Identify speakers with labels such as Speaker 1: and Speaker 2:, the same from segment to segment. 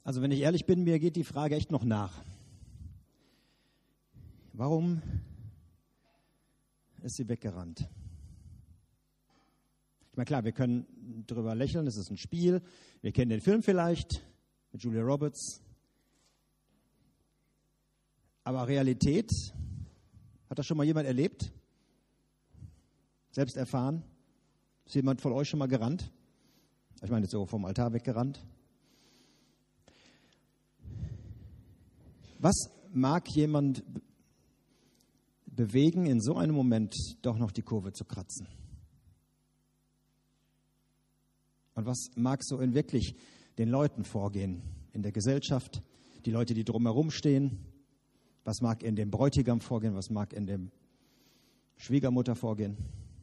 Speaker 1: Also wenn ich ehrlich bin, mir geht die Frage echt noch nach. Warum ist sie weggerannt? Ich meine, klar, wir können drüber lächeln, es ist ein Spiel. Wir kennen den Film vielleicht mit Julia Roberts. Aber Realität, hat das schon mal jemand erlebt? Selbst erfahren? Ist jemand von euch schon mal gerannt? Ich meine, jetzt so vom Altar weggerannt. Was mag jemand bewegen, in so einem Moment doch noch die Kurve zu kratzen? Und was mag so in wirklich den Leuten vorgehen, in der Gesellschaft, die Leute, die drumherum stehen? Was mag in dem Bräutigam vorgehen? Was mag in dem Schwiegermutter vorgehen?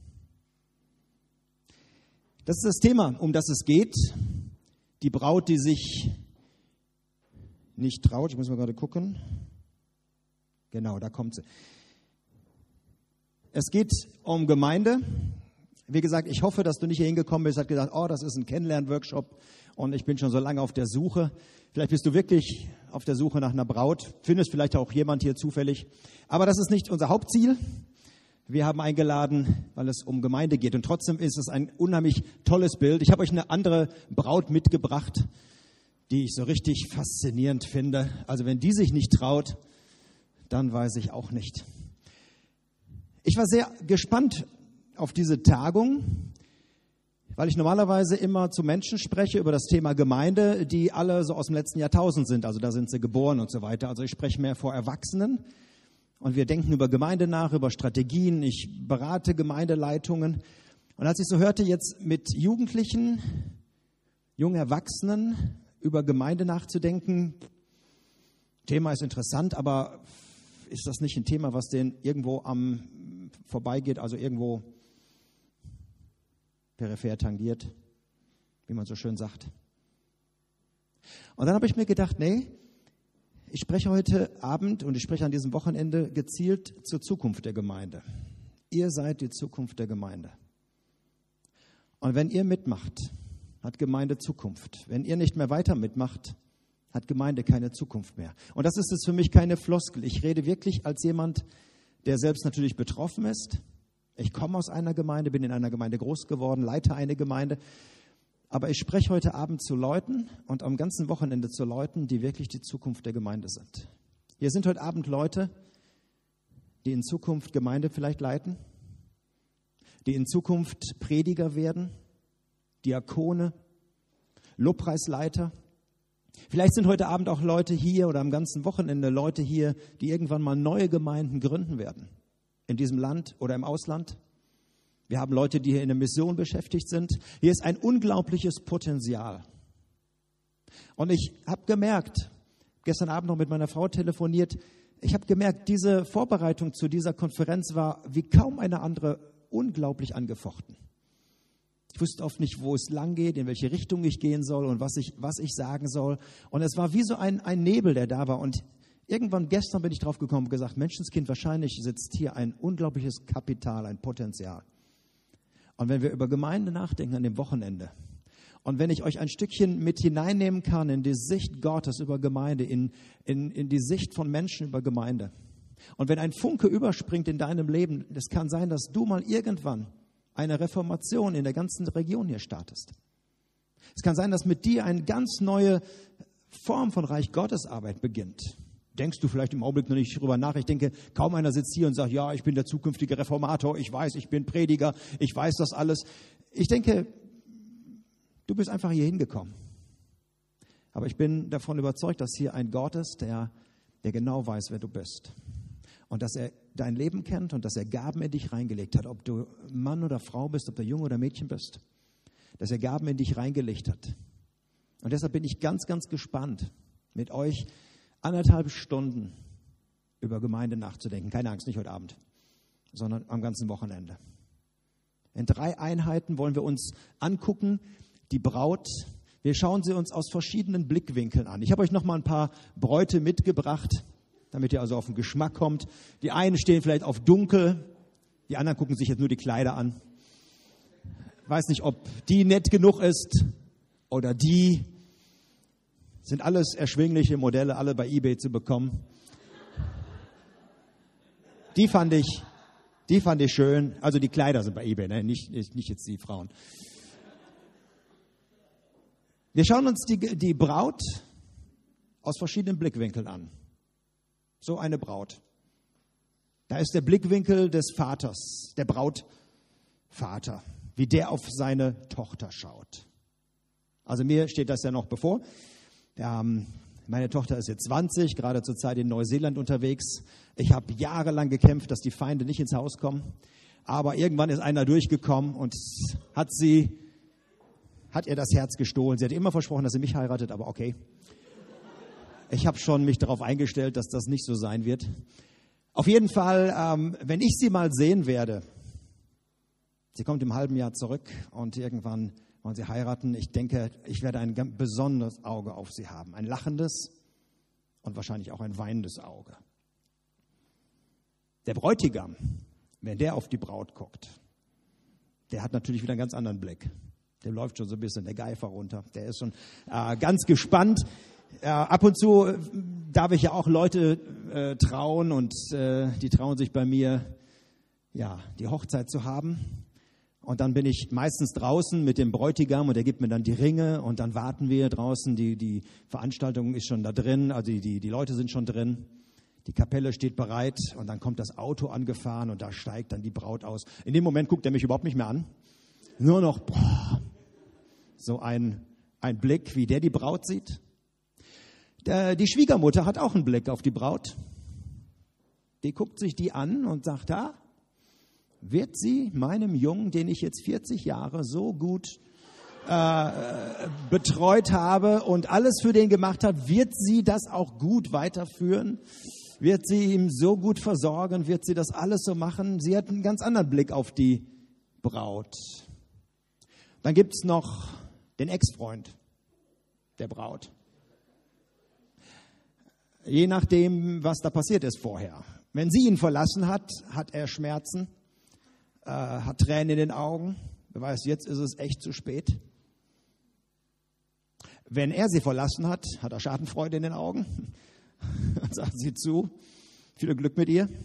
Speaker 1: Das ist das Thema, um das es geht. Die Braut, die sich nicht traut. Ich muss mal gerade gucken. Genau, da kommt sie. Es geht um Gemeinde. Wie gesagt, ich hoffe, dass du nicht hier hingekommen bist und hast gesagt, oh, das ist ein Kennenlern-Workshop und ich bin schon so lange auf der Suche. Vielleicht bist du wirklich auf der Suche nach einer Braut. Findest vielleicht auch jemand hier zufällig. Aber das ist nicht unser Hauptziel. Wir haben eingeladen, weil es um Gemeinde geht. Und trotzdem ist es ein unheimlich tolles Bild. Ich habe euch eine andere Braut mitgebracht, die ich so richtig faszinierend finde. Also wenn die sich nicht traut, dann weiß ich auch nicht. Ich war sehr gespannt auf diese Tagung, weil ich normalerweise immer zu Menschen spreche über das Thema Gemeinde, die alle so aus dem letzten Jahrtausend sind. Also da sind sie geboren und so weiter. Also ich spreche mehr vor Erwachsenen. Und wir denken über Gemeinde nach, über Strategien. Ich berate Gemeindeleitungen. Und als ich so hörte, jetzt mit Jugendlichen, jungen Erwachsenen über Gemeinde nachzudenken, Thema ist interessant, aber ist das nicht ein Thema, was denen irgendwo am vorbeigeht, also irgendwo peripher tangiert, wie man so schön sagt. Und dann habe ich mir gedacht, nee, ich spreche heute Abend und ich spreche an diesem Wochenende gezielt zur Zukunft der Gemeinde. Ihr seid die Zukunft der Gemeinde. Und wenn ihr mitmacht, hat Gemeinde Zukunft. Wenn ihr nicht mehr weiter mitmacht, hat Gemeinde keine Zukunft mehr. Und das ist es für mich keine Floskel. Ich rede wirklich als jemand, der selbst natürlich betroffen ist. Ich komme aus einer Gemeinde, bin in einer Gemeinde groß geworden, leite eine Gemeinde. Aber ich spreche heute Abend zu Leuten und am ganzen Wochenende zu Leuten, die wirklich die Zukunft der Gemeinde sind. Hier sind heute Abend Leute, die in Zukunft Gemeinde vielleicht leiten, die in Zukunft Prediger werden, Diakone, Lobpreisleiter. Vielleicht sind heute Abend auch Leute hier oder am ganzen Wochenende Leute hier, die irgendwann mal neue Gemeinden gründen werden. In diesem Land oder im Ausland. Wir haben Leute, die hier in der Mission beschäftigt sind. Hier ist ein unglaubliches Potenzial. Und ich habe gemerkt, gestern Abend noch mit meiner Frau telefoniert, ich habe gemerkt, diese Vorbereitung zu dieser Konferenz war wie kaum eine andere unglaublich angefochten. Ich wusste oft nicht, wo es lang geht, in welche Richtung ich gehen soll und was ich sagen soll. Und es war wie so ein Nebel, der da war. Und irgendwann gestern bin ich drauf gekommen und gesagt, Menschenskind, wahrscheinlich sitzt hier ein unglaubliches Kapital, ein Potenzial. Und wenn wir über Gemeinde nachdenken an dem Wochenende und wenn ich euch ein Stückchen mit hineinnehmen kann in die Sicht Gottes über Gemeinde, in die Sicht von Menschen über Gemeinde und wenn ein Funke überspringt in deinem Leben, es kann sein, dass du mal irgendwann eine Reformation in der ganzen Region hier startest. Es kann sein, dass mit dir eine ganz neue Form von Reich Gottes Arbeit beginnt. Denkst du vielleicht im Augenblick noch nicht drüber nach? Ich denke, kaum einer sitzt hier und sagt, ja, ich bin der zukünftige Reformator, ich weiß, ich bin Prediger, ich weiß das alles. Ich denke, du bist einfach hier hingekommen. Aber ich bin davon überzeugt, dass hier ein Gott ist, der genau weiß, wer du bist. Und dass er dein Leben kennt und dass er Gaben in dich reingelegt hat. Ob du Mann oder Frau bist, ob du Junge oder Mädchen bist. Dass er Gaben in dich reingelegt hat. Und deshalb bin ich ganz, ganz gespannt, mit euch 1,5 Stunden über Gemeinde nachzudenken. Keine Angst, nicht heute Abend, sondern am ganzen Wochenende. In 3 Einheiten wollen wir uns angucken, die Braut. Wir schauen sie uns aus verschiedenen Blickwinkeln an. Ich habe euch noch mal ein paar Bräute mitgebracht, damit ihr also auf den Geschmack kommt. Die einen stehen vielleicht auf dunkel, die anderen gucken sich jetzt nur die Kleider an. Weiß nicht, ob die nett genug ist oder die. Sind alles erschwingliche Modelle, alle bei eBay zu bekommen. Die fand ich schön. Also die Kleider sind bei eBay, ne? Nicht jetzt die Frauen. Wir schauen uns die Braut aus verschiedenen Blickwinkeln an. So eine Braut. Da ist der Blickwinkel des Vaters, der Brautvater, wie der auf seine Tochter schaut. Also mir steht das ja noch bevor. Meine Tochter ist jetzt 20, gerade zur Zeit in Neuseeland unterwegs. Ich habe jahrelang gekämpft, dass die Feinde nicht ins Haus kommen. Aber irgendwann ist einer durchgekommen und hat ihr das Herz gestohlen. Sie hat immer versprochen, dass sie mich heiratet, aber okay. Ich habe schon mich darauf eingestellt, dass das nicht so sein wird. Auf jeden Fall, wenn ich sie mal sehen werde, sie kommt im halben Jahr zurück und irgendwann wollen sie heiraten. Ich denke, ich werde ein ganz besonderes Auge auf sie haben. Ein lachendes und wahrscheinlich auch ein weinendes Auge. Der Bräutigam, wenn der auf die Braut guckt, der hat natürlich wieder einen ganz anderen Blick. Dem läuft schon so ein bisschen der Geifer runter. Der ist schon ganz gespannt. Ab und zu darf ich ja auch Leute trauen und die trauen sich bei mir, ja, die Hochzeit zu haben. Und dann bin ich meistens draußen mit dem Bräutigam und der gibt mir dann die Ringe und dann warten wir draußen. Die Veranstaltung ist schon da drin, also die Leute sind schon drin. Die Kapelle steht bereit und dann kommt das Auto angefahren und da steigt dann die Braut aus. In dem Moment guckt er mich überhaupt nicht mehr an. Nur noch, so ein Blick, wie der die Braut sieht. Die Schwiegermutter hat auch einen Blick auf die Braut. Die guckt sich die an und sagt, wird sie meinem Jungen, den ich jetzt 40 Jahre so gut betreut habe und alles für den gemacht habe, wird sie das auch gut weiterführen? Wird sie ihm so gut versorgen? Wird sie das alles so machen? Sie hat einen ganz anderen Blick auf die Braut. Dann gibt es noch den Ex-Freund der Braut. Je nachdem, was da passiert ist vorher. Wenn sie ihn verlassen hat, hat er Schmerzen, hat Tränen in den Augen. Wer weiß, jetzt ist es echt zu spät. Wenn er sie verlassen hat, hat er Schadenfreude in den Augen. Und sagt sie zu, viel Glück mit ihr.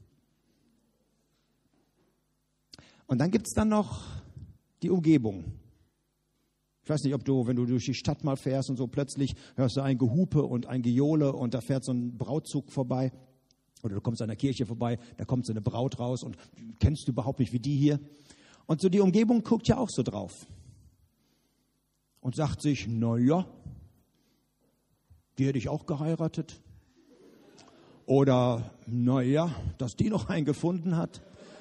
Speaker 1: Und dann gibt es dann noch die Umgebung. Ich weiß nicht, ob du, wenn du durch die Stadt mal fährst und so plötzlich hörst du ein Gehupe und ein Gejohle und da fährt so ein Brautzug vorbei. Oder du kommst an der Kirche vorbei, da kommt so eine Braut raus und kennst du überhaupt nicht wie die hier. Und so die Umgebung guckt ja auch so drauf. Und sagt sich, naja, die hätte ich auch geheiratet. Oder, naja, dass die noch einen gefunden hat.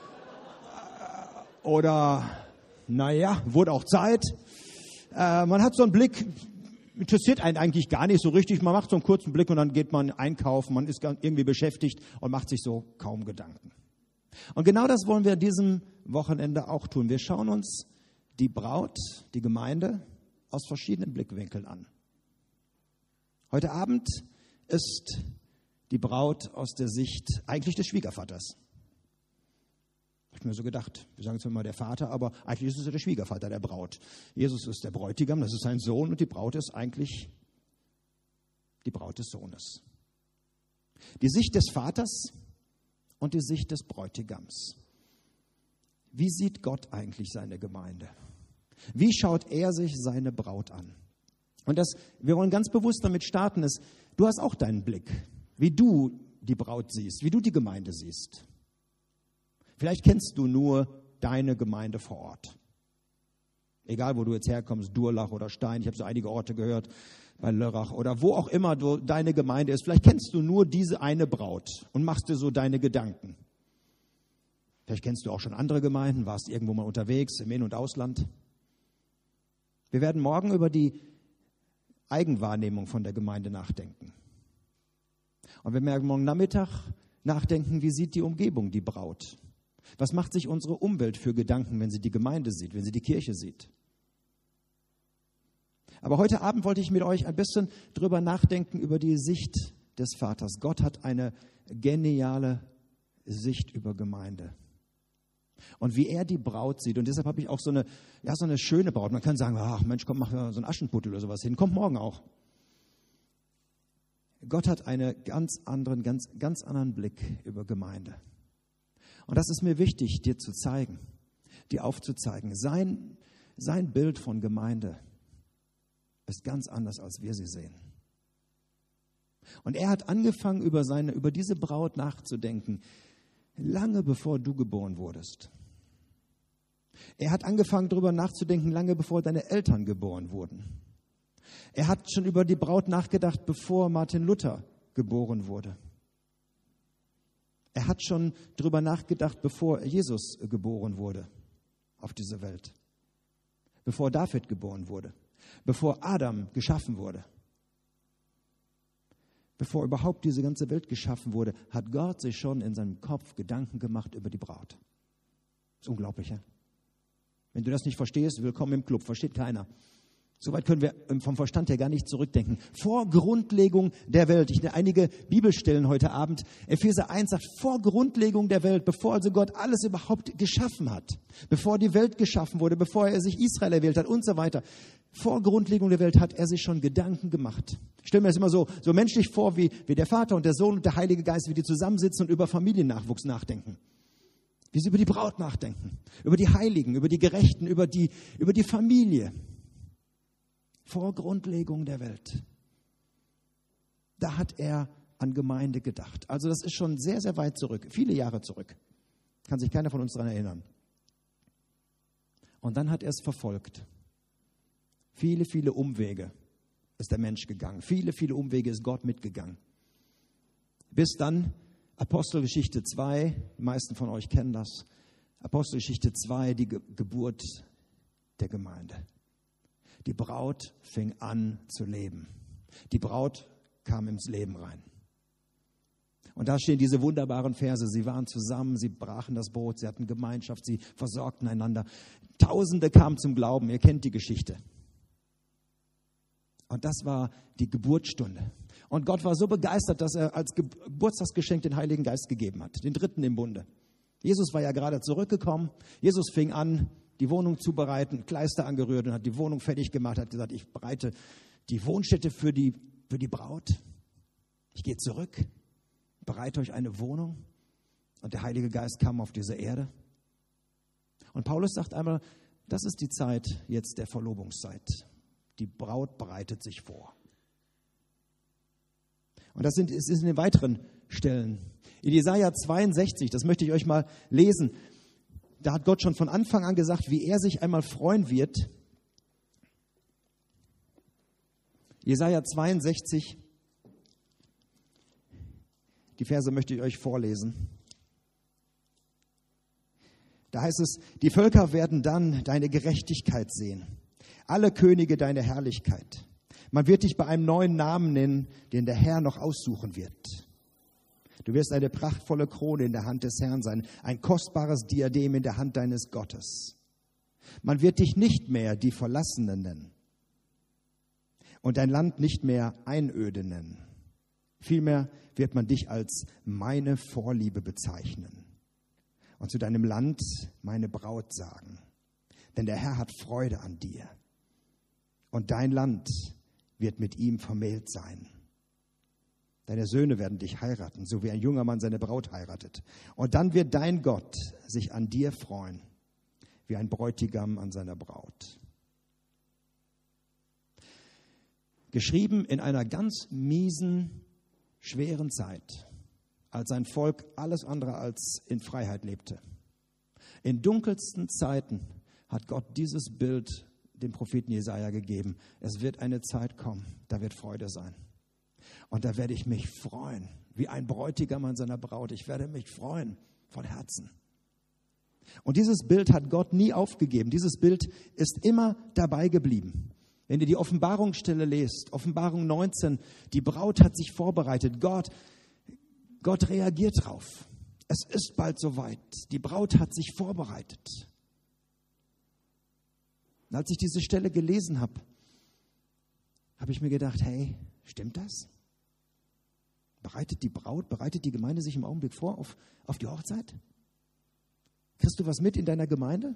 Speaker 1: Oder, naja, wurde auch Zeit. Man hat so einen Blick, interessiert einen eigentlich gar nicht so richtig. Man macht so einen kurzen Blick und dann geht man einkaufen. Man ist irgendwie beschäftigt und macht sich so kaum Gedanken. Und genau das wollen wir an diesem Wochenende auch tun. Wir schauen uns die Braut, die Gemeinde, aus verschiedenen Blickwinkeln an. Heute Abend ist die Braut aus der Sicht eigentlich des Schwiegervaters. Habe ich mir so gedacht. Wir sagen zwar immer der Vater, aber eigentlich ist es der Schwiegervater der Braut. Jesus ist der Bräutigam, das ist sein Sohn und die Braut ist eigentlich die Braut des Sohnes. Die Sicht des Vaters und die Sicht des Bräutigams. Wie sieht Gott eigentlich seine Gemeinde? Wie schaut er sich seine Braut an? Und wir wollen ganz bewusst damit starten, du hast auch deinen Blick, wie du die Braut siehst, wie du die Gemeinde siehst. Vielleicht kennst du nur deine Gemeinde vor Ort. Egal, wo du jetzt herkommst, Durlach oder Stein, ich habe so einige Orte gehört, bei Lörrach oder wo auch immer deine Gemeinde ist. Vielleicht kennst du nur diese eine Braut und machst dir so deine Gedanken. Vielleicht kennst du auch schon andere Gemeinden, warst irgendwo mal unterwegs im In- und Ausland. Wir werden morgen über die Eigenwahrnehmung von der Gemeinde nachdenken. Und wir werden morgen Nachmittag nachdenken, wie sieht die Umgebung die Braut? Was macht sich unsere Umwelt für Gedanken, wenn sie die Gemeinde sieht, wenn sie die Kirche sieht? Aber heute Abend wollte ich mit euch ein bisschen drüber nachdenken, über die Sicht des Vaters. Gott hat eine geniale Sicht über Gemeinde. Und wie er die Braut sieht. Und deshalb habe ich auch so eine schöne Braut. Man kann sagen, ach Mensch, komm, mach so einen Aschenputtel oder sowas hin. Kommt morgen auch. Gott hat einen ganz anderen Blick über Gemeinde. Und das ist mir wichtig, dir zu zeigen, dir aufzuzeigen. Sein Bild von Gemeinde ist ganz anders, als wir sie sehen. Und er hat angefangen, über diese Braut nachzudenken, lange bevor du geboren wurdest. Er hat angefangen, darüber nachzudenken, lange bevor deine Eltern geboren wurden. Er hat schon über die Braut nachgedacht, bevor Martin Luther geboren wurde. Er hat schon darüber nachgedacht, bevor Jesus geboren wurde auf diese Welt. Bevor David geboren wurde. Bevor Adam geschaffen wurde. Bevor überhaupt diese ganze Welt geschaffen wurde, hat Gott sich schon in seinem Kopf Gedanken gemacht über die Braut. Das ist unglaublich, ja? Wenn du das nicht verstehst, willkommen im Club, versteht keiner. Soweit können wir vom Verstand her gar nicht zurückdenken. Vor Grundlegung der Welt. Ich nehme einige Bibelstellen heute Abend. Epheser 1 sagt, vor Grundlegung der Welt, bevor also Gott alles überhaupt geschaffen hat, bevor die Welt geschaffen wurde, bevor er sich Israel erwählt hat und so weiter. Vor Grundlegung der Welt hat er sich schon Gedanken gemacht. Ich stelle mir das immer so menschlich vor, wie der Vater und der Sohn und der Heilige Geist, wie die zusammensitzen und über Familiennachwuchs nachdenken. Wie sie über die Braut nachdenken, über die Heiligen, über die Gerechten, über die Familie. Vor Grundlegung der Welt. Da hat er an Gemeinde gedacht. Also das ist schon sehr, sehr weit zurück, viele Jahre zurück. Kann sich keiner von uns daran erinnern. Und dann hat er es verfolgt. Viele, viele Umwege ist der Mensch gegangen. Viele, viele Umwege ist Gott mitgegangen. Bis dann Apostelgeschichte 2, die meisten von euch kennen das. Apostelgeschichte 2, die Geburt der Gemeinde. Die Braut fing an zu leben. Die Braut kam ins Leben rein. Und da stehen diese wunderbaren Verse. Sie waren zusammen, sie brachen das Brot, sie hatten Gemeinschaft, sie versorgten einander. Tausende kamen zum Glauben, ihr kennt die Geschichte. Und das war die Geburtsstunde. Und Gott war so begeistert, dass er als Geburtstagsgeschenk den Heiligen Geist gegeben hat, den dritten im Bunde. Jesus war ja gerade zurückgekommen. Jesus fing an, die Wohnung zu bereiten, Kleister angerührt und hat die Wohnung fertig gemacht, hat gesagt, ich bereite die Wohnstätte für die Braut. Ich gehe zurück, bereite euch eine Wohnung. Und der Heilige Geist kam auf diese Erde. Und Paulus sagt einmal, das ist die Zeit jetzt der Verlobungszeit. Die Braut bereitet sich vor. Und es ist in den weiteren Stellen. In Jesaja 62, das möchte ich euch mal lesen. Da hat Gott schon von Anfang an gesagt, wie er sich einmal freuen wird. Jesaja 62, die Verse möchte ich euch vorlesen. Da heißt es, die Völker werden dann deine Gerechtigkeit sehen, alle Könige deine Herrlichkeit. Man wird dich bei einem neuen Namen nennen, den der Herr noch aussuchen wird. Du wirst eine prachtvolle Krone in der Hand des Herrn sein, ein kostbares Diadem in der Hand deines Gottes. Man wird dich nicht mehr die Verlassenen nennen und dein Land nicht mehr Einöde nennen. Vielmehr wird man dich als meine Vorliebe bezeichnen und zu deinem Land meine Braut sagen. Denn der Herr hat Freude an dir und dein Land wird mit ihm vermählt sein. Deine Söhne werden dich heiraten, so wie ein junger Mann seine Braut heiratet. Und dann wird dein Gott sich an dir freuen, wie ein Bräutigam an seiner Braut. Geschrieben in einer ganz miesen, schweren Zeit, als sein Volk alles andere als in Freiheit lebte. In dunkelsten Zeiten hat Gott dieses Bild dem Propheten Jesaja gegeben. Es wird eine Zeit kommen, da wird Freude sein. Und da werde ich mich freuen, wie ein Bräutigam an seiner Braut. Ich werde mich freuen von Herzen. Und dieses Bild hat Gott nie aufgegeben. Dieses Bild ist immer dabei geblieben. Wenn ihr die Offenbarungsstelle lest, Offenbarung 19, die Braut hat sich vorbereitet. Gott reagiert drauf. Es ist bald soweit. Die Braut hat sich vorbereitet. Und als ich diese Stelle gelesen habe, habe ich mir gedacht, hey, stimmt das? Bereitet die Gemeinde sich im Augenblick vor auf die Hochzeit? Kriegst du was mit in deiner Gemeinde?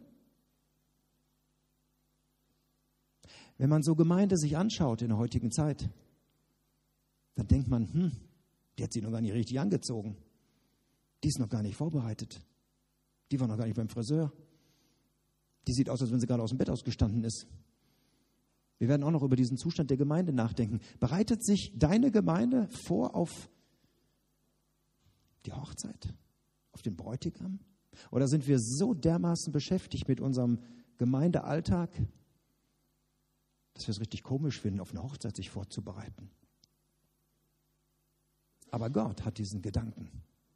Speaker 1: Wenn man so Gemeinde sich anschaut in der heutigen Zeit, dann denkt man, die hat sich noch gar nicht richtig angezogen. Die ist noch gar nicht vorbereitet. Die war noch gar nicht beim Friseur. Die sieht aus, als wenn sie gerade aus dem Bett ausgestanden ist. Wir werden auch noch über diesen Zustand der Gemeinde nachdenken. Bereitet sich deine Gemeinde vor auf die Hochzeit, auf den Bräutigam? Oder sind wir so dermaßen beschäftigt mit unserem Gemeindealltag, dass wir es richtig komisch finden, auf eine Hochzeit sich vorzubereiten? Aber Gott hat diesen Gedanken.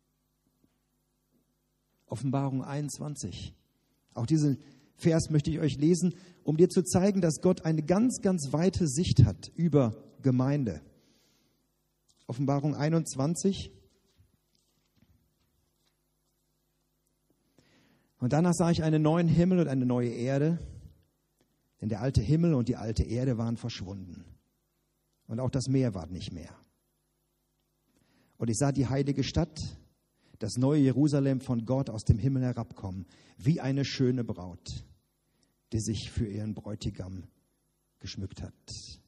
Speaker 1: Offenbarung 21. Auch diesen Vers möchte ich euch lesen, um dir zu zeigen, dass Gott eine ganz, ganz weite Sicht hat über Gemeinde. Offenbarung 21. Und danach sah ich einen neuen Himmel und eine neue Erde, denn der alte Himmel und die alte Erde waren verschwunden. Und auch das Meer war nicht mehr. Und ich sah die heilige Stadt, das neue Jerusalem von Gott aus dem Himmel herabkommen, wie eine schöne Braut, die sich für ihren Bräutigam geschmückt hat.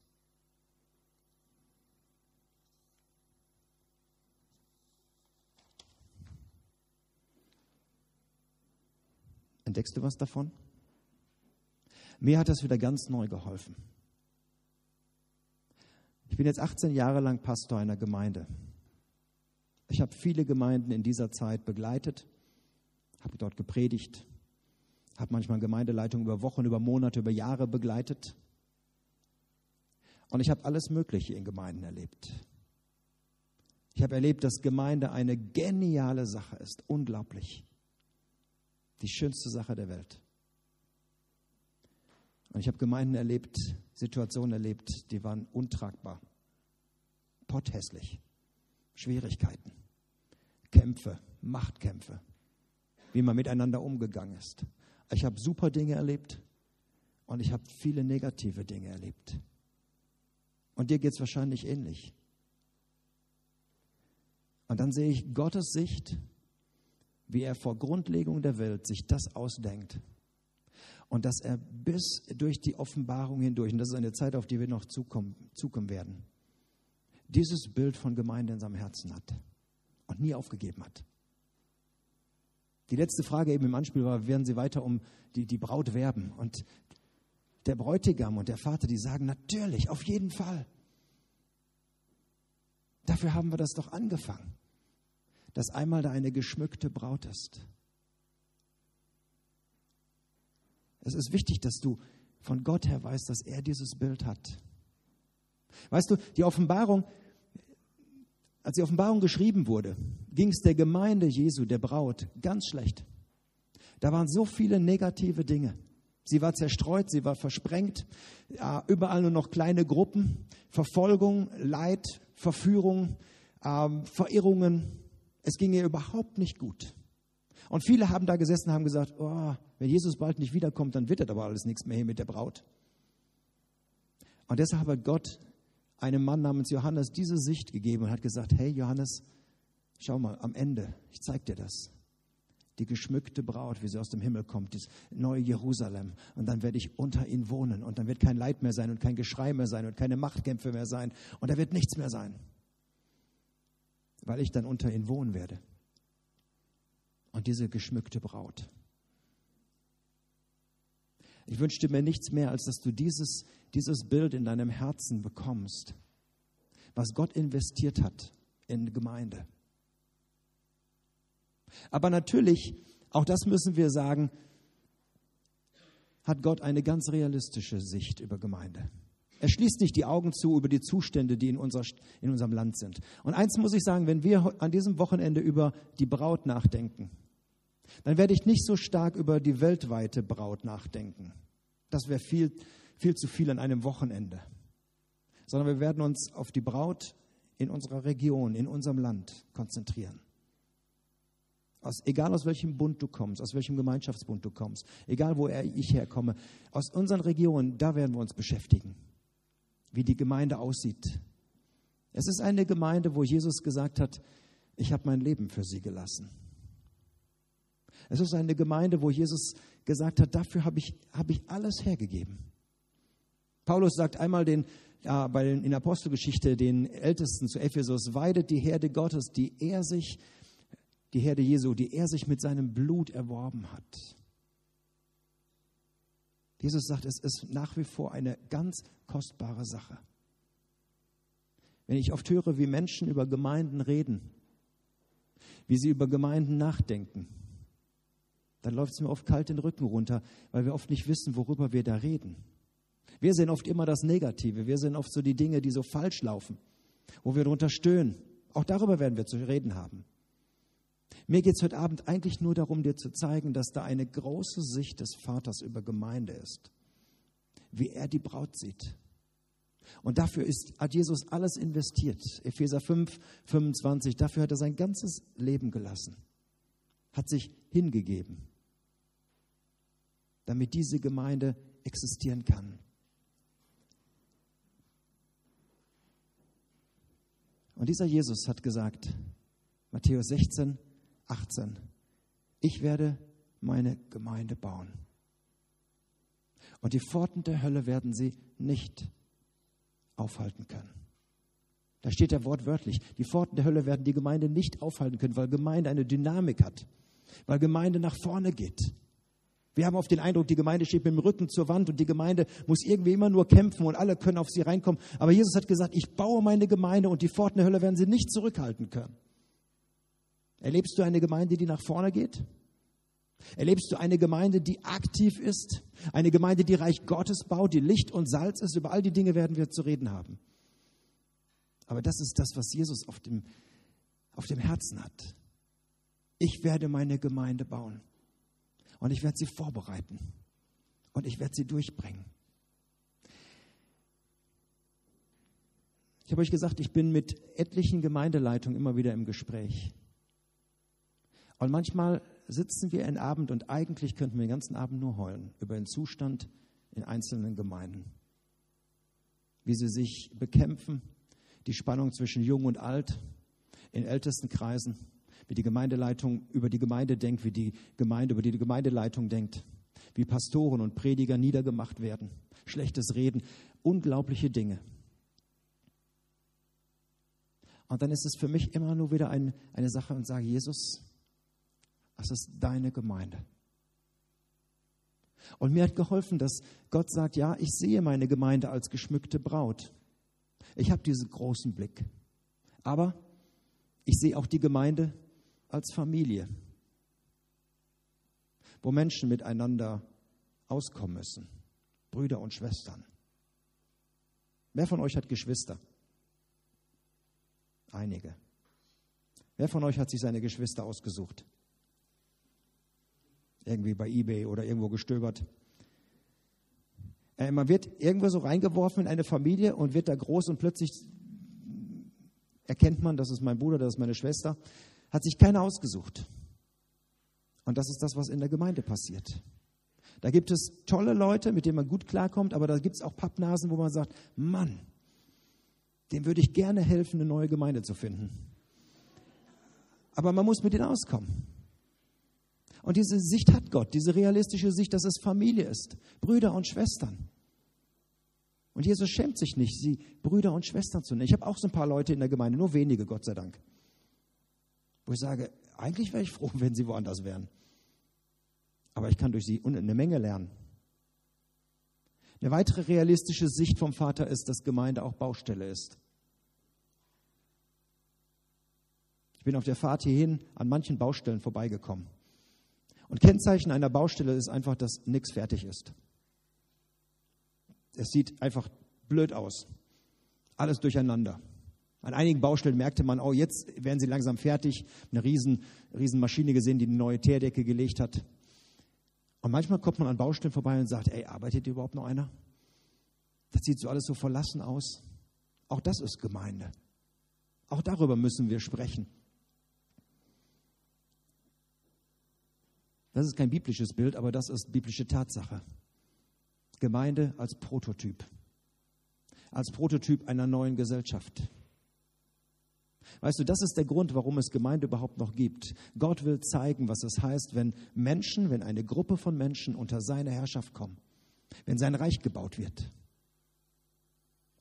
Speaker 1: Entdeckst du was davon? Mir hat das wieder ganz neu geholfen. Ich bin jetzt 18 Jahre lang Pastor einer Gemeinde. Ich habe viele Gemeinden in dieser Zeit begleitet, habe dort gepredigt, habe manchmal Gemeindeleitung über Wochen, über Monate, über Jahre begleitet. Und ich habe alles Mögliche in Gemeinden erlebt. Ich habe erlebt, dass Gemeinde eine geniale Sache ist, unglaublich. Die schönste Sache der Welt. Und ich habe Gemeinden erlebt, Situationen erlebt, die waren untragbar, potthässlich, Schwierigkeiten, Kämpfe, Machtkämpfe, wie man miteinander umgegangen ist. Ich habe super Dinge erlebt und ich habe viele negative Dinge erlebt. Und dir geht es wahrscheinlich ähnlich. Und dann sehe ich Gottes Sicht, wie er vor Grundlegung der Welt sich das ausdenkt. Und dass er bis durch die Offenbarung hindurch, und das ist eine Zeit, auf die wir noch zukommen werden, dieses Bild von Gemeinde in seinem Herzen hat und nie aufgegeben hat. Die letzte Frage eben im Anspiel war, werden sie weiter um die Braut werben? Und der Bräutigam und der Vater, die sagen, natürlich, auf jeden Fall. Dafür haben wir das doch angefangen, dass einmal da eine geschmückte Braut ist. Es ist wichtig, dass du von Gott her weißt, dass er dieses Bild hat. Weißt du, die Offenbarung, als die Offenbarung geschrieben wurde, ging es der Gemeinde Jesu, der Braut, ganz schlecht. Da waren so viele negative Dinge. Sie war zerstreut, sie war versprengt, überall nur noch kleine Gruppen, Verfolgung, Leid, Verführung, Verirrungen. Es ging ihr überhaupt nicht gut. Und viele haben da gesessen und haben gesagt, oh, wenn Jesus bald nicht wiederkommt, dann wird das aber alles nichts mehr hier mit der Braut. Und deshalb hat Gott einem Mann namens Johannes diese Sicht gegeben und hat gesagt, hey Johannes, schau mal, am Ende, ich zeig dir das. Die geschmückte Braut, wie sie aus dem Himmel kommt, das neue Jerusalem. Und dann werde ich unter ihnen wohnen. Und dann wird kein Leid mehr sein und kein Geschrei mehr sein und keine Machtkämpfe mehr sein. Und da wird nichts mehr sein. Weil ich dann unter ihnen wohnen werde. Und diese geschmückte Braut. Ich wünschte mir nichts mehr, als dass du dieses Bild in deinem Herzen bekommst, was Gott investiert hat in Gemeinde. Aber natürlich, auch das müssen wir sagen, hat Gott eine ganz realistische Sicht über Gemeinde. Er schließt nicht die Augen zu über die Zustände, die in unserem Land sind. Und eins muss ich sagen, wenn wir an diesem Wochenende über die Braut nachdenken, dann werde ich nicht so stark über die weltweite Braut nachdenken. Das wäre viel zu viel an einem Wochenende. Sondern wir werden uns auf die Braut in unserer Region, in unserem Land konzentrieren. Egal aus welchem Bund du kommst, aus welchem Gemeinschaftsbund du kommst, egal wo ich herkomme, aus unseren Regionen, da werden wir uns beschäftigen, wie die Gemeinde aussieht. Es ist eine Gemeinde, wo Jesus gesagt hat, ich habe mein Leben für sie gelassen. Es ist eine Gemeinde, wo Jesus gesagt hat, dafür habe ich alles hergegeben. Paulus sagt einmal in der Apostelgeschichte den Ältesten zu Ephesus: Weidet die Herde Gottes, die Herde Jesu, die er sich mit seinem Blut erworben hat. Jesus sagt, es ist nach wie vor eine ganz kostbare Sache. Wenn ich oft höre, wie Menschen über Gemeinden reden, wie sie über Gemeinden nachdenken, dann läuft es mir oft kalt den Rücken runter, weil wir oft nicht wissen, worüber wir da reden. Wir sehen oft immer das Negative, wir sehen oft so die Dinge, die so falsch laufen, wo wir drunter stöhnen. Auch darüber werden wir zu reden haben. Mir geht es heute Abend eigentlich nur darum, dir zu zeigen, dass da eine große Sicht des Vaters über Gemeinde ist, wie er die Braut sieht. Und dafür hat Jesus alles investiert. Epheser 5, 25, dafür hat er sein ganzes Leben gelassen, hat sich hingegeben, damit diese Gemeinde existieren kann. Und dieser Jesus hat gesagt, Matthäus 16, 18, ich werde meine Gemeinde bauen. Und die Pforten der Hölle werden sie nicht aufhalten können. Da steht ja wortwörtlich, die Pforten der Hölle werden die Gemeinde nicht aufhalten können, weil Gemeinde eine Dynamik hat, weil Gemeinde nach vorne geht. Wir haben oft den Eindruck, die Gemeinde steht mit dem Rücken zur Wand und die Gemeinde muss irgendwie immer nur kämpfen und alle können auf sie reinkommen. Aber Jesus hat gesagt, ich baue meine Gemeinde und die Pforten der Hölle werden sie nicht zurückhalten können. Erlebst du eine Gemeinde, die nach vorne geht? Erlebst du eine Gemeinde, die aktiv ist? Eine Gemeinde, die Reich Gottes baut, die Licht und Salz ist? Über all die Dinge werden wir zu reden haben. Aber das ist das, was Jesus auf dem Herzen hat. Ich werde meine Gemeinde bauen. Und ich werde sie vorbereiten. Und ich werde sie durchbringen. Ich habe euch gesagt, ich bin mit etlichen Gemeindeleitungen immer wieder im Gespräch. Und manchmal sitzen wir einen Abend und eigentlich könnten wir den ganzen Abend nur heulen über den Zustand in einzelnen Gemeinden. Wie sie sich bekämpfen, die Spannung zwischen Jung und Alt in ältesten Kreisen, wie die Gemeindeleitung über die Gemeinde denkt, wie die Gemeinde über die Gemeindeleitung denkt, wie Pastoren und Prediger niedergemacht werden, schlechtes Reden, unglaubliche Dinge. Und dann ist es für mich immer nur wieder eine Sache und sage, Jesus, das ist deine Gemeinde. Und mir hat geholfen, dass Gott sagt, ja, ich sehe meine Gemeinde als geschmückte Braut. Ich habe diesen großen Blick. Aber ich sehe auch die Gemeinde als Familie, wo Menschen miteinander auskommen müssen, Brüder und Schwestern. Wer von euch hat Geschwister? Einige. Wer von euch hat sich seine Geschwister ausgesucht? Irgendwie bei eBay oder irgendwo gestöbert. Man wird irgendwo so reingeworfen in eine Familie und wird da groß und plötzlich erkennt man, das ist mein Bruder, das ist meine Schwester. Hat sich keiner ausgesucht. Und das ist das, was in der Gemeinde passiert. Da gibt es tolle Leute, mit denen man gut klarkommt, aber da gibt es auch Pappnasen, wo man sagt, Mann, dem würde ich gerne helfen, eine neue Gemeinde zu finden. Aber man muss mit denen auskommen. Und diese Sicht hat Gott, diese realistische Sicht, dass es Familie ist, Brüder und Schwestern. Und Jesus schämt sich nicht, sie Brüder und Schwestern zu nennen. Ich habe auch so ein paar Leute in der Gemeinde, nur wenige, Gott sei Dank, wo ich sage, eigentlich wäre ich froh, wenn sie woanders wären. Aber ich kann durch sie eine Menge lernen. Eine weitere realistische Sicht vom Vater ist, dass Gemeinde auch Baustelle ist. Ich bin auf der Fahrt hierhin an manchen Baustellen vorbeigekommen. Und Kennzeichen einer Baustelle ist einfach, dass nichts fertig ist. Es sieht einfach blöd aus. Alles durcheinander. An einigen Baustellen merkte man, oh, jetzt werden sie langsam fertig. Eine riesen Maschine gesehen, die eine neue Teerdecke gelegt hat. Und manchmal kommt man an Baustellen vorbei und sagt, ey, arbeitet hier überhaupt noch einer? Das sieht so alles so verlassen aus. Auch das ist Gemeinde. Auch darüber müssen wir sprechen. Das ist kein biblisches Bild, aber das ist biblische Tatsache. Gemeinde als Prototyp. Als Prototyp einer neuen Gesellschaft. Weißt du, das ist der Grund, warum es Gemeinde überhaupt noch gibt. Gott will zeigen, was es heißt, wenn eine Gruppe von Menschen unter seine Herrschaft kommen. Wenn sein Reich gebaut wird.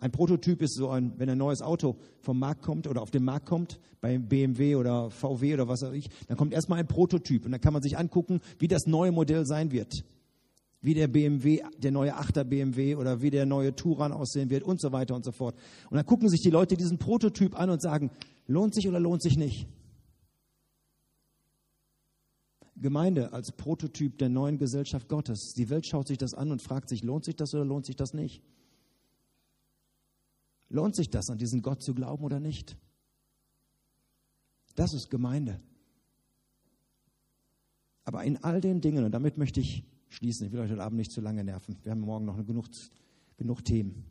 Speaker 1: Ein Prototyp ist so wenn ein neues Auto vom Markt kommt oder auf den Markt kommt, bei BMW oder VW oder was weiß ich, dann kommt erstmal ein Prototyp und dann kann man sich angucken, wie das neue Modell sein wird. Wie der BMW, der neue 8er BMW oder wie der neue Touran aussehen wird und so weiter und so fort. Und dann gucken sich die Leute diesen Prototyp an und sagen, lohnt sich oder lohnt sich nicht? Gemeinde als Prototyp der neuen Gesellschaft Gottes. Die Welt schaut sich das an und fragt sich, lohnt sich das oder lohnt sich das nicht? Lohnt sich das, an diesen Gott zu glauben oder nicht? Das ist Gemeinde. Aber in all den Dingen, und damit möchte ich schließen, ich will euch heute Abend nicht zu lange nerven, wir haben morgen noch genug Themen.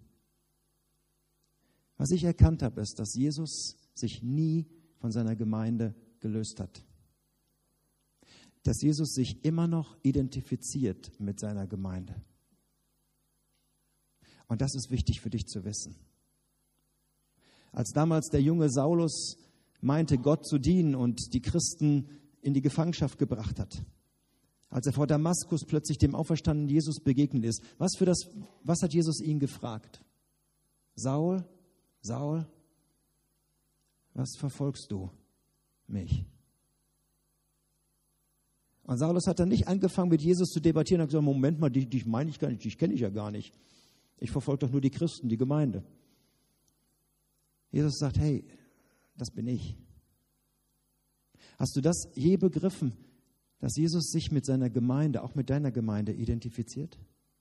Speaker 1: Was ich erkannt habe, ist, dass Jesus sich nie von seiner Gemeinde gelöst hat. Dass Jesus sich immer noch identifiziert mit seiner Gemeinde. Und das ist wichtig für dich zu wissen. Als damals der junge Saulus meinte, Gott zu dienen und die Christen in die Gefangenschaft gebracht hat, als er vor Damaskus plötzlich dem auferstandenen Jesus begegnet ist, was hat Jesus ihn gefragt? Saul, Saul, was verfolgst du mich? Und Saulus hat dann nicht angefangen, mit Jesus zu debattieren und gesagt, Moment mal, dich meine ich gar nicht, dich kenne ich ja gar nicht. Ich verfolge doch nur die Christen, die Gemeinde. Jesus sagt, hey, das bin ich. Hast du das je begriffen, dass Jesus sich mit seiner Gemeinde, auch mit deiner Gemeinde identifiziert?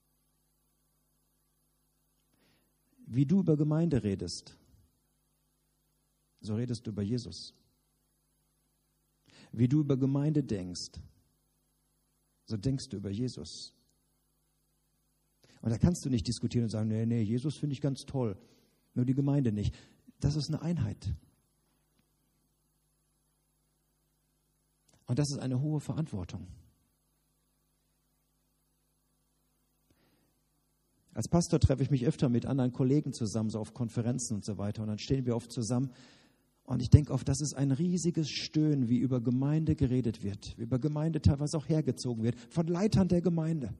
Speaker 1: Wie du über Gemeinde redest, so redest du über Jesus. Wie du über Gemeinde denkst, so denkst du über Jesus. Und da kannst du nicht diskutieren und sagen, nee, Jesus finde ich ganz toll, nur die Gemeinde nicht. Das ist eine Einheit. Und das ist eine hohe Verantwortung. Als Pastor treffe ich mich öfter mit anderen Kollegen zusammen, so auf Konferenzen und so weiter. Und dann stehen wir oft zusammen. Und ich denke oft, das ist ein riesiges Stöhnen, wie über Gemeinde geredet wird, wie über Gemeinde teilweise auch hergezogen wird, von Leitern der Gemeinde.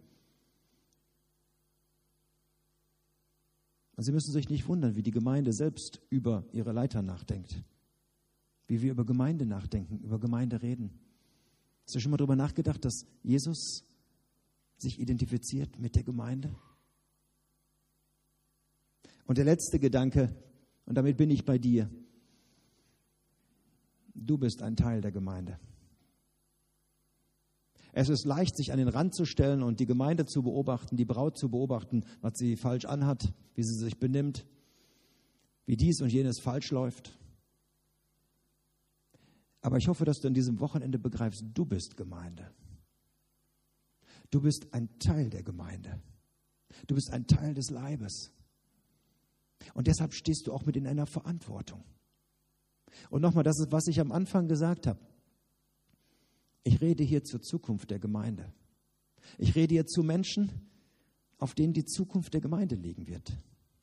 Speaker 1: Und Sie müssen sich nicht wundern, wie die Gemeinde selbst über ihre Leiter nachdenkt. Wie wir über Gemeinde nachdenken, über Gemeinde reden. Hast du schon mal darüber nachgedacht, dass Jesus sich identifiziert mit der Gemeinde? Und der letzte Gedanke, und damit bin ich bei dir. Du bist ein Teil der Gemeinde. Es ist leicht, sich an den Rand zu stellen und die Gemeinde zu beobachten, die Braut zu beobachten, was sie falsch anhat, wie sie sich benimmt, wie dies und jenes falsch läuft. Aber ich hoffe, dass du an diesem Wochenende begreifst, du bist Gemeinde. Du bist ein Teil der Gemeinde. Du bist ein Teil des Leibes. Und deshalb stehst du auch mit in einer Verantwortung. Und nochmal, das ist, was ich am Anfang gesagt habe. Ich rede hier zur Zukunft der Gemeinde. Ich rede hier zu Menschen, auf denen die Zukunft der Gemeinde liegen wird.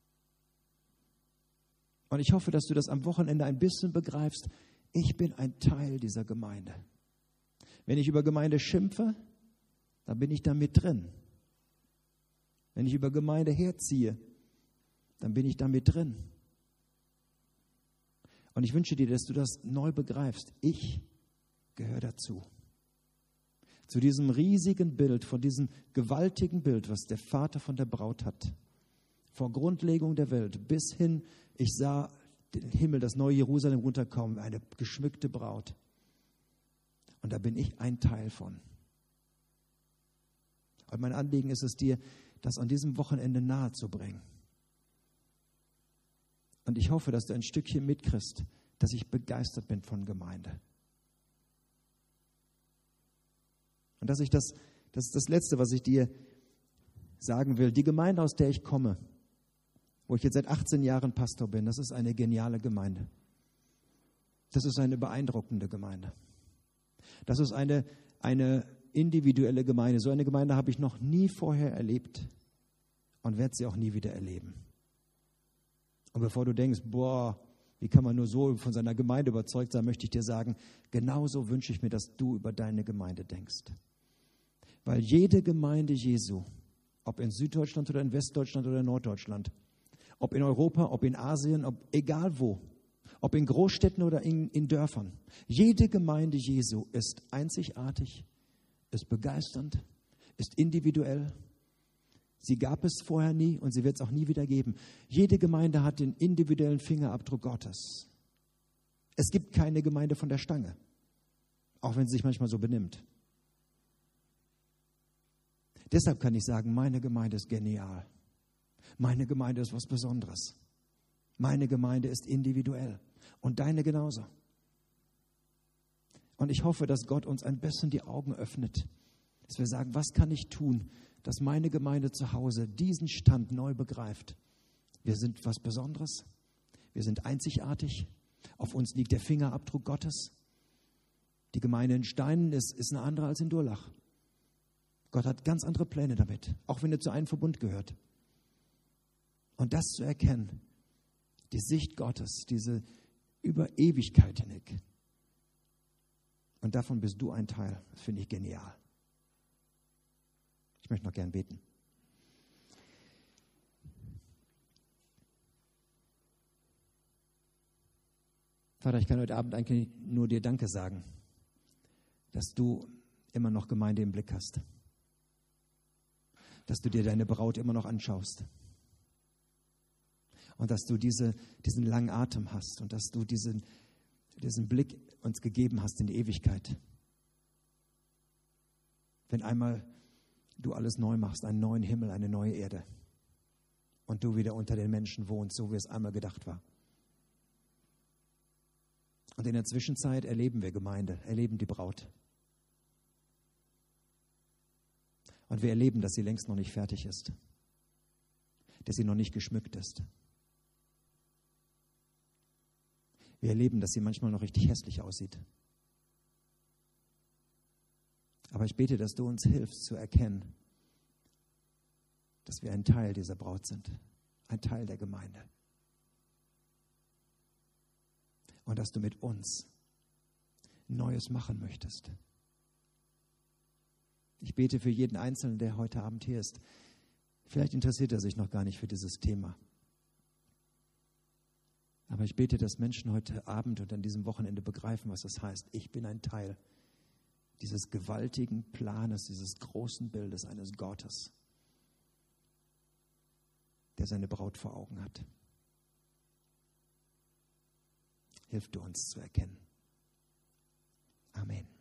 Speaker 1: Und ich hoffe, dass du das am Wochenende ein bisschen begreifst. Ich bin ein Teil dieser Gemeinde. Wenn ich über Gemeinde schimpfe, dann bin ich da mit drin. Wenn ich über Gemeinde herziehe, dann bin ich da mit drin. Und ich wünsche dir, dass du das neu begreifst. Ich gehöre dazu. Zu diesem riesigen Bild, von diesem gewaltigen Bild, was der Vater von der Braut hat. Vor Grundlegung der Welt bis hin, ich sah den Himmel, das neue Jerusalem runterkommen, eine geschmückte Braut. Und da bin ich ein Teil von. Und mein Anliegen ist es dir, das an diesem Wochenende nahe zu bringen. Und ich hoffe, dass du ein Stückchen mitkriegst, dass ich begeistert bin von Gemeinde. Und das ist das Letzte, was ich dir sagen will. Die Gemeinde, aus der ich komme, wo ich jetzt seit 18 Jahren Pastor bin, das ist eine geniale Gemeinde. Das ist eine beeindruckende Gemeinde. Das ist eine individuelle Gemeinde. So eine Gemeinde habe ich noch nie vorher erlebt und werde sie auch nie wieder erleben. Und bevor du denkst, wie kann man nur so von seiner Gemeinde überzeugt sein, möchte ich dir sagen, genauso wünsche ich mir, dass du über deine Gemeinde denkst. Weil jede Gemeinde Jesu, ob in Süddeutschland oder in Westdeutschland oder in Norddeutschland, Ob in Europa, ob in Asien, egal wo. Ob in Großstädten oder in Dörfern. Jede Gemeinde Jesu ist einzigartig, ist begeisternd, ist individuell. Sie gab es vorher nie und sie wird es auch nie wieder geben. Jede Gemeinde hat den individuellen Fingerabdruck Gottes. Es gibt keine Gemeinde von der Stange, auch wenn sie sich manchmal so benimmt. Deshalb kann ich sagen, meine Gemeinde ist genial. Meine Gemeinde ist was Besonderes. Meine Gemeinde ist individuell und deine genauso. Und ich hoffe, dass Gott uns ein bisschen die Augen öffnet, dass wir sagen, was kann ich tun, dass meine Gemeinde zu Hause diesen Stand neu begreift. Wir sind was Besonderes, wir sind einzigartig, auf uns liegt der Fingerabdruck Gottes. Die Gemeinde in Steinen ist eine andere als in Durlach. Gott hat ganz andere Pläne damit, auch wenn er zu einem Verbund gehört. Und das zu erkennen, die Sicht Gottes, diese über Ewigkeit hinweg. Und davon bist du ein Teil. Das finde ich genial. Ich möchte noch gern beten. Vater, ich kann heute Abend eigentlich nur dir Danke sagen, dass du immer noch Gemeinde im Blick hast. Dass du dir deine Braut immer noch anschaust. Und dass du diesen langen Atem hast und dass du diesen Blick uns gegeben hast in die Ewigkeit. Wenn einmal du alles neu machst, einen neuen Himmel, eine neue Erde und du wieder unter den Menschen wohnst, so wie es einmal gedacht war. Und in der Zwischenzeit erleben wir Gemeinde, erleben die Braut. Und wir erleben, dass sie längst noch nicht fertig ist, dass sie noch nicht geschmückt ist. Wir erleben, dass sie manchmal noch richtig hässlich aussieht. Aber ich bete, dass du uns hilfst zu erkennen, dass wir ein Teil dieser Braut sind, ein Teil der Gemeinde. Und dass du mit uns Neues machen möchtest. Ich bete für jeden Einzelnen, der heute Abend hier ist. Vielleicht interessiert er sich noch gar nicht für dieses Thema. Aber ich bete, dass Menschen heute Abend und an diesem Wochenende begreifen, was das heißt. Ich bin ein Teil dieses gewaltigen Planes, dieses großen Bildes eines Gottes, der seine Braut vor Augen hat. Hilf du uns zu erkennen. Amen.